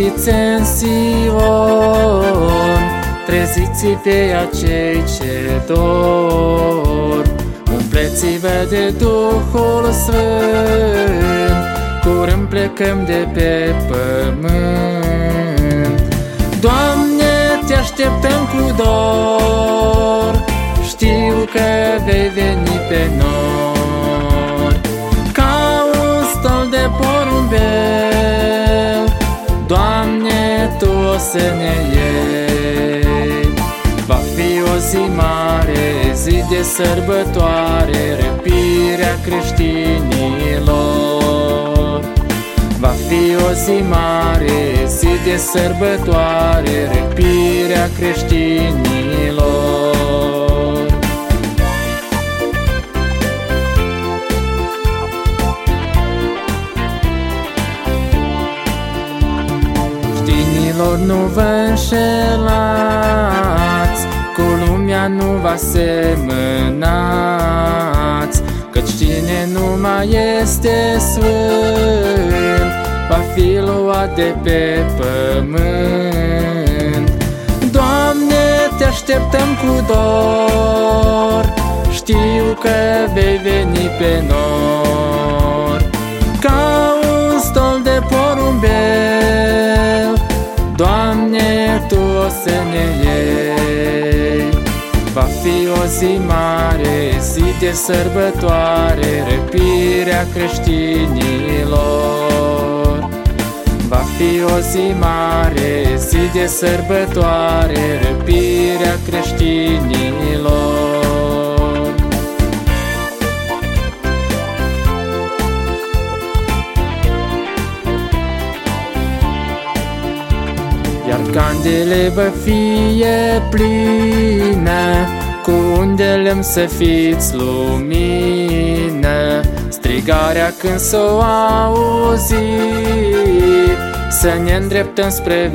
Treziți în Sion, treziți pe acei ce dorm, umpleți-vă de Duhul Sfânt, curând plecăm de pe pământ. Doamne, te așteptăm cu dor, știu că vei veni pe nori, ca un stol de porumbel. Doamne, Tu o să ne iei. Va fi o zi mare, zi de sărbătoare, răpirea creștinilor. Va fi o zi mare, zi de sărbătoare, răpirea creștinilor. Creștinilor, nu vă înșelați, cu lumea nu vă asemănați, căci cine nu mai este sfânt va fi luat de pe pământ. Doamne, te așteptăm cu dor, știu că vei veni pe nori, ca un stol de porumbel. Doamne, Tu o să ne iei. Va fi o zi mare, zi de sărbătoare, răpirea creștinilor. Va fi o zi mare, zi de sărbătoare, răpirea creștinilor. Iar candele vă fie plină, cu undele să fiți lumină. Strigarea când s-o auzi, să ne îndreptăm spre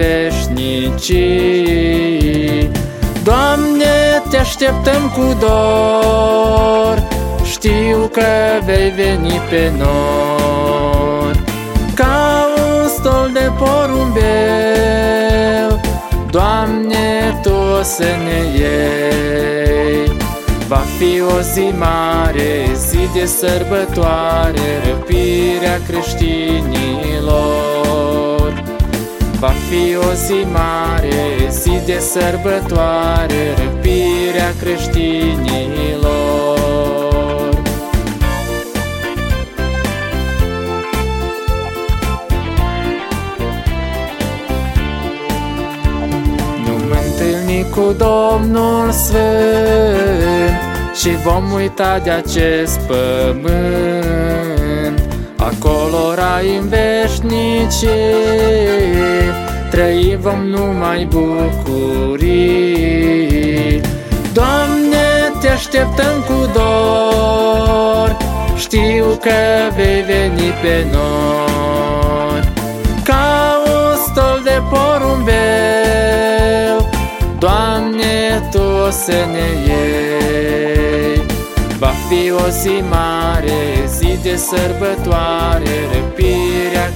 veșnicii. Doamne, te așteptăm cu dor, știu că vei veni pe nori, ca un stol de porumbel. Doamne, Tu o să ne iei. Va fi o zi mare, zi de sărbătoare, răpirea creștinilor. Va fi o zi mare, zi de sărbătoare, răpirea creștinilor. Cu Domnul Sfânt și vom uita de acest pământ. Acolo rai în veșnicie, trăi vom numai bucurii. Doamne, te așteptăm cu dor, știu că vei veni pe nori, ca un stol de porumbel. Doamne, Tu o să ne iei. Va fi o zi mare, zi de sărbătoare, răpirea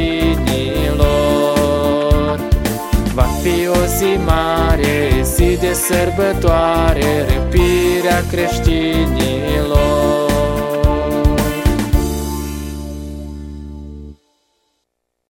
creștinilor. Va fi o zi mare, zi de sărbătoare, răpirea creștinilor.